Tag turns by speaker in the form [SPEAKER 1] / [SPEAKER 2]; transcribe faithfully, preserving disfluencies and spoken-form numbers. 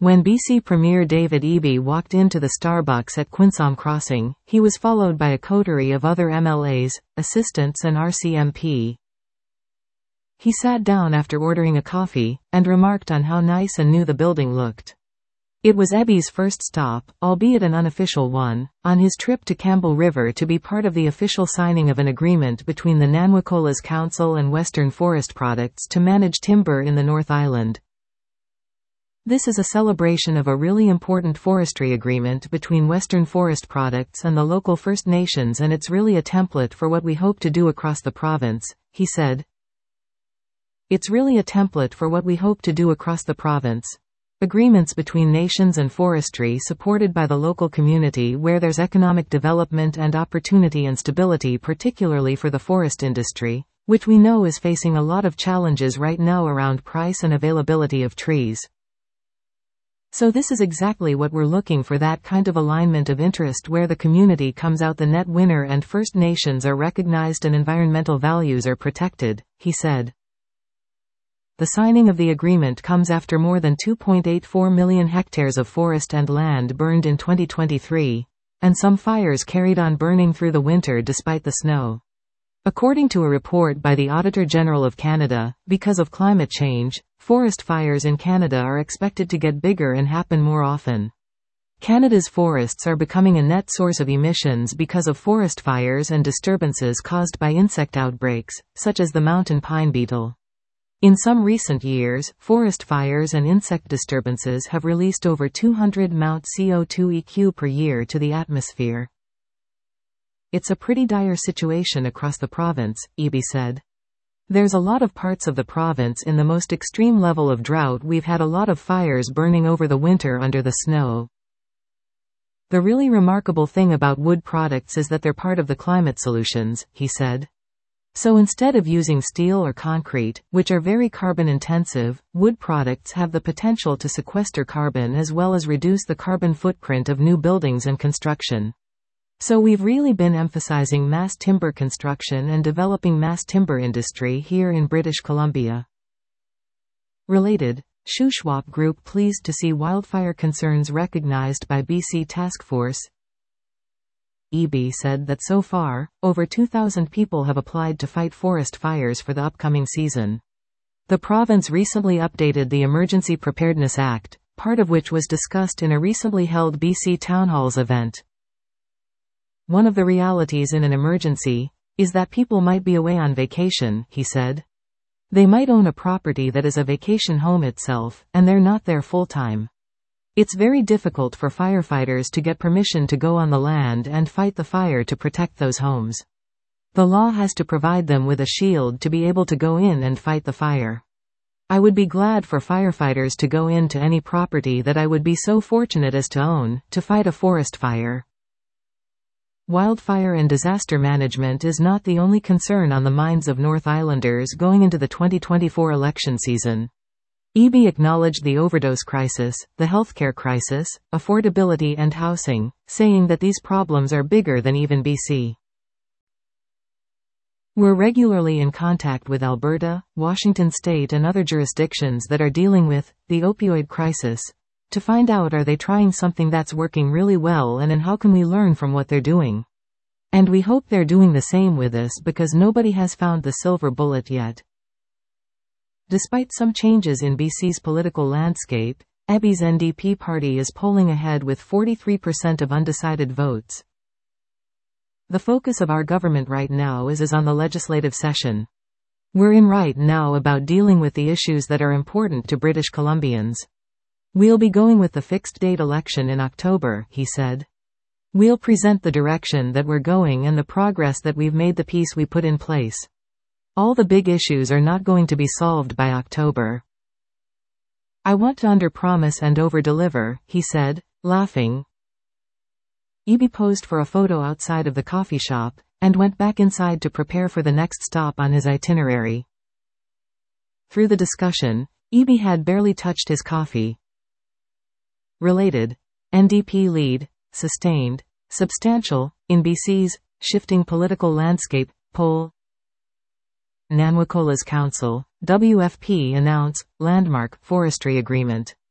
[SPEAKER 1] When B C Premier David Eby walked into the Starbucks at Quinsam Crossing, he was followed by a coterie of other M L As, assistants and R C M P. He sat down after ordering a coffee, and remarked on how nice and new the building looked. It was Eby's first stop, albeit an unofficial one, on his trip to Campbell River to be part of the official signing of an agreement between the Nanwakolas Council and Western Forest Products to manage timber in the North Island. This is a celebration of a really important forestry agreement between Western Forest Products and the local First Nations, and it's really a template for what we hope to do across the province, he said. It's really a template for what we hope to do across the province. Agreements between nations and forestry supported by the local community where there's economic development and opportunity and stability, particularly for the forest industry, which we know is facing a lot of challenges right now around price and availability of trees. So this is exactly what we're looking for, that kind of alignment of interest where the community comes out the net winner and First Nations are recognized and environmental values are protected, he said. The signing of the agreement comes after more than two point eight four million hectares of forest and land burned in twenty twenty-three, and some fires carried on burning through the winter despite the snow. According to a report by the Auditor General of Canada, because of climate change, forest fires in Canada are expected to get bigger and happen more often. Canada's forests are becoming a net source of emissions because of forest fires and disturbances caused by insect outbreaks, such as the mountain pine beetle. In some recent years, forest fires and insect disturbances have released over two hundred metric tons C O two E Q per year to the atmosphere. It's a pretty dire situation across the province, Eby said. There's a lot of parts of the province in the most extreme level of drought. We've had a lot of fires burning over the winter under the snow. The really remarkable thing about wood products is that they're part of the climate solutions, he said. So instead of using steel or concrete, which are very carbon intensive, wood products have the potential to sequester carbon as well as reduce the carbon footprint of new buildings and construction. So we've really been emphasizing mass timber construction and developing mass timber industry here in British Columbia. Related, Shuswap Group pleased to see wildfire concerns recognized by B C Task Force. Eby said that so far, over two thousand people have applied to fight forest fires for the upcoming season. The province recently updated the Emergency Preparedness Act, part of which was discussed in a recently held B C Town Halls event. One of the realities in an emergency is that people might be away on vacation, he said. They might own a property that is a vacation home itself, and they're not there full-time. It's very difficult for firefighters to get permission to go on the land and fight the fire to protect those homes. The law has to provide them with a shield to be able to go in and fight the fire. I would be glad for firefighters to go into any property that I would be so fortunate as to own, to fight a forest fire. Wildfire and disaster management is not the only concern on the minds of North Islanders going into the twenty twenty-four election season. Eby acknowledged the overdose crisis, the healthcare crisis, affordability and housing, saying that these problems are bigger than even B C. We're regularly in contact with Alberta, Washington State and other jurisdictions that are dealing with the opioid crisis, to find out are they trying something that's working really well and, and how can we learn from what they're doing. And we hope they're doing the same with us because nobody has found the silver bullet yet. Despite some changes in B C's political landscape, Eby's N D P party is polling ahead with forty-three percent of undecided votes. The focus of our government right now is, is on the legislative session. We're in right now about dealing with the issues that are important to British Columbians. We'll be going with the fixed date election in October, he said. We'll present the direction that we're going and the progress that we've made, the peace we put in place. All the big issues are not going to be solved by October. I want to under-promise and over-deliver, he said, laughing. Eby posed for a photo outside of the coffee shop, and went back inside to prepare for the next stop on his itinerary. Through the discussion, Eby had barely touched his coffee. Related, N D P lead, sustained, substantial, in B C's shifting political landscape poll. Nanwakolas Council, W F P announce landmark forestry agreement.